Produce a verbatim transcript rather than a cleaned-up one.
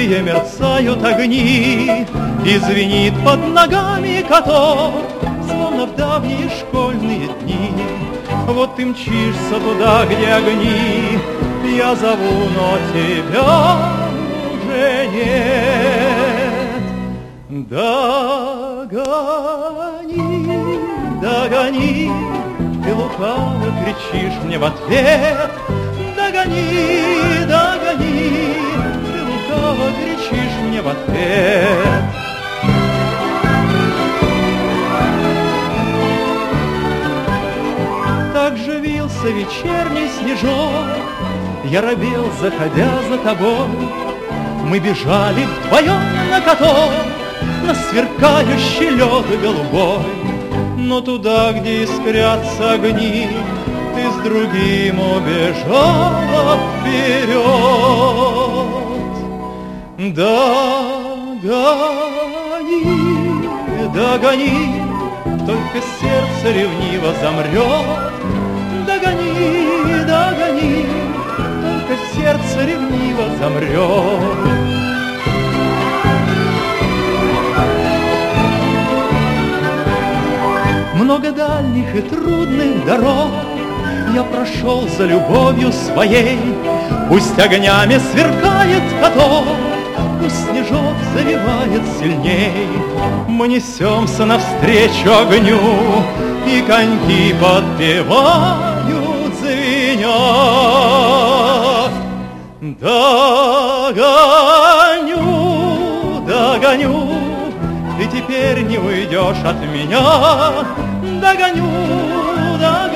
голубые мерцают огни, и звенит под ногами каток, словно в давние школьные дни. Вот ты мчишься туда, где огни, я зову, но тебя уже нет. Догони, догони, ты лукаво кричишь мне в ответ. Догони, догони, ты лукаво кричишь мне в ответ. Так же вился вечерний снежок, я робел, заходя за тобой. Мы бежали вдвоем на каток, на сверкающий лед голубой. Но туда, где искрятся огни, ты с другим убежала вперед. Догони, догони, только сердце ревниво замрет. Догони, догони, только сердце ревниво замрет. Много дальних и трудных дорог я прошел за любовью своей. Пусть огнями сверкает каток, пусть снежок завивает сильней. Мы несемся навстречу огню, и коньки подпевают, звенят. Догоню, догоню, ты теперь не уйдешь от меня. Догоню, догоню.